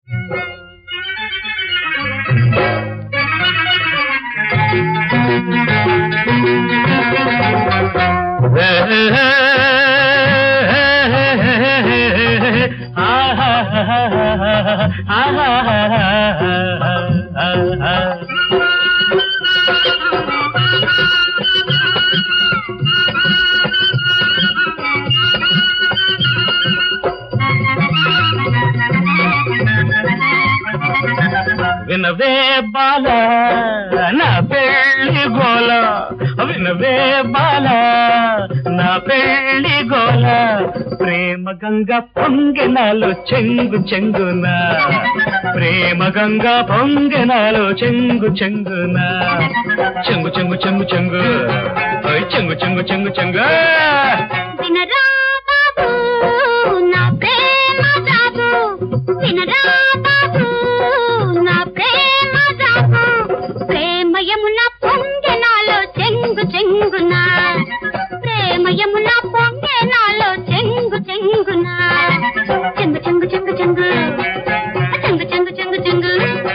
వినవే బాల నా పెళ్లి గోల, వినవే బాల నా పెళ్లి గోల, ప్రేమ గంగ పొంగెనాలో చెంగు చెంగున, ప్రేమ గంగ పొంగెనాలో చెంగు చెంగున, చెంగు చెంగు చెంగు చెంగు చెంగు చెంగు చెంగు చెంగు. వినరా బాబు నా ప్రేమ జాబు, వినరా బాబు నా ప్రేమ జాబు, ప్రేమ యమున పొంగెనాలో చెంగు చెంగున, ప్రేమ యమున పొంగెనాలో చెంగు చెంగున, చెంగు చెంగు చెంగు చెంగు చెంగు చెంగు చెంగు చెంగు.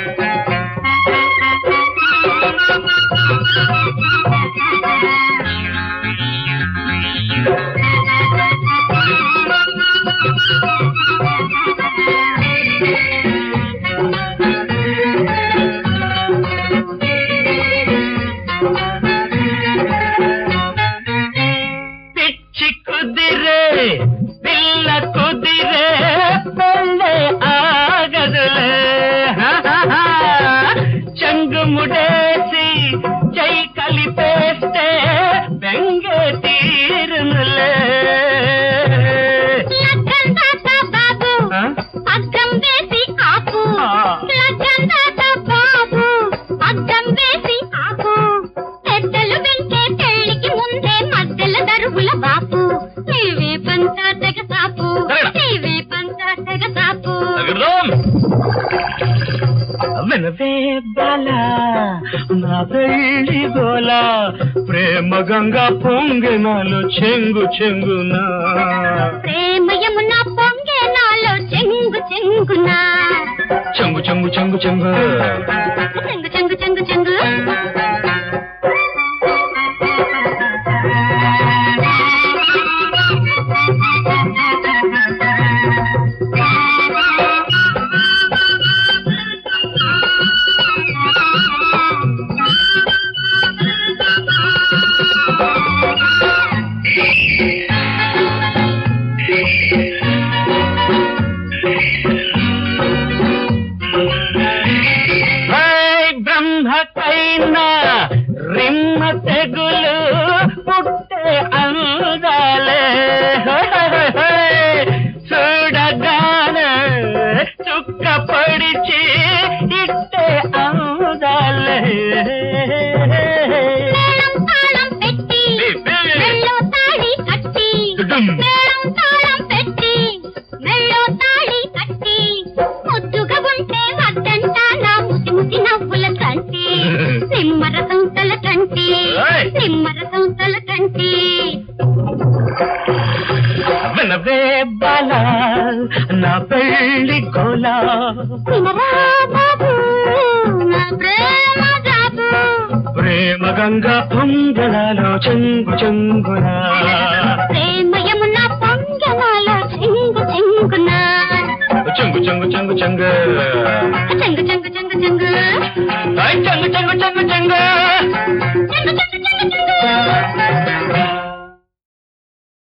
పిచ్చి కుదిరే పిల్ల కుదిరే పెళ్ళే ఆగదులే, చెంగు ముడేసి చై కలిపేస్తే బెంగే తీరునులే. అద్దం వేసి ఆపు, లగ్గందాత బాబు అద్దం వేసి ఆపు, పెద్దలు వింటే పెళ్లికి ముందే మధ్యల దరువుల బాపు, నీవే పంత తెగ సాపు, నీవే పంత తెగ సాపు. వినవే బాల నా పెళ్లి గోల, ప్రేమ గంగ పొంగెనాలో చెంగు చెంగున, ప్రేమ యమున పొంగెనాలో చెంగు చెంగున, చెంగు చెంగు చెంగు చెంగు చెంగు చెంగు చెంగు చెంగు. బ్రహ్మకైనా రిమ్మ తెగులు పుట్టే అందాలే, చూడగానే చుక్క పడిచి ఇట్టే అందాలే. మేళం తాళం పెట్టి మెళ్ళో తాళి కట్టి, మేళం తాళం పెట్టి మెళ్ళో తాళి కట్టి, ముద్దుగా ఉంటే వద్దంట నా ముసి ముసి నవ్వుల కంటి, నిమ్మరసం తల కంటి, నిమ్మరసం తల కంటి. వినవే బాల నా పెళ్లి గోల, వినరా బాబు నా ప్రేమ జాబు, ప్రేమ గంగ పొంగెనాలో చెంగు చెంగున, ప్రేమ యమున పొంగెనాలో చెంగు చెంగున, చెంగు చెంగు చెంగు చెంగు చెంగు